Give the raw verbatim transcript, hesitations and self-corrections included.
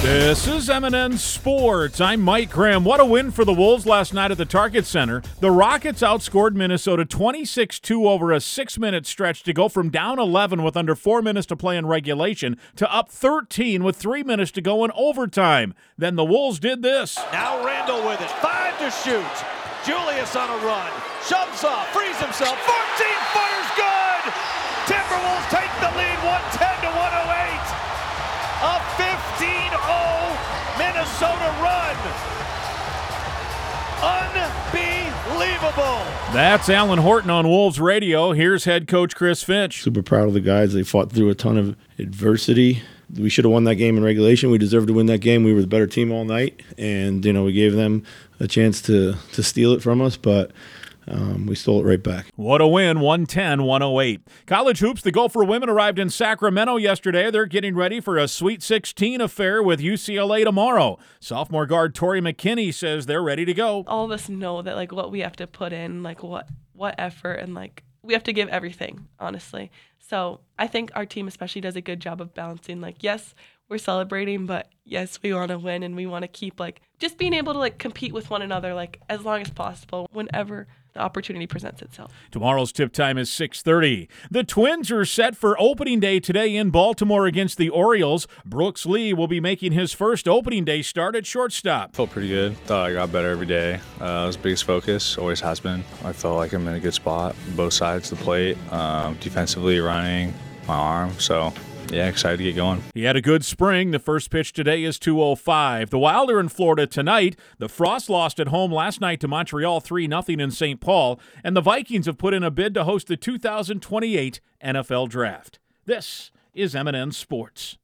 This is M and N Sports. I'm Mike Graham. What a win for the Wolves last night at the Target Center. The Rockets outscored Minnesota twenty-six two over a six-minute stretch to go from down eleven with under four minutes to play in regulation to up thirteen with three minutes to go in overtime. Then the Wolves did this. Now Randall with it. Five to shoot. Julius on a run. Shoves off. Frees himself. fourteen-footer's good. Timberwolves take the lead one ten to one oh eight. A fifteen oh Minnesota run. Unbelievable. That's Alan Horton on Wolves Radio. Here's head coach Chris Finch. Super proud of the guys. They fought through a ton of adversity. We should have won that game in regulation. We deserved to win that game. We were the better team all night, and you know we gave them a chance to to steal it from us, but Um, we stole it right back. What a win, one ten to one oh eight. College hoops, the Gopher women arrived in Sacramento yesterday. They're getting ready for a Sweet sixteen affair with U C L A tomorrow. Sophomore guard Tori McKinney says they're ready to go. All of us know that, like, what we have to put in, like, what, what effort, and, like, we have to give everything, honestly. So I think our team especially does a good job of balancing, like, yes, we're celebrating, but yes, we want to win, and we want to keep, like, just being able to, like, compete with one another, like, as long as possible whenever the opportunity presents itself. Tomorrow's tip time is six thirty. The Twins are set for opening day today in Baltimore against the Orioles. Brooks Lee will be making his first opening day start at shortstop. Felt pretty good. Thought I got better every day. Uh, it was the biggest focus, always has been. I felt like I'm in a good spot, both sides of the plate, um, defensively, running, my arm, so yeah, excited to get going. He had a good spring. The first pitch today is two oh five. The Wild are in Florida tonight. The Frost lost at home last night to Montreal three nothing in Saint Paul. And the Vikings have put in a bid to host the two thousand twenty-eight N F L Draft. This is M and N Sports.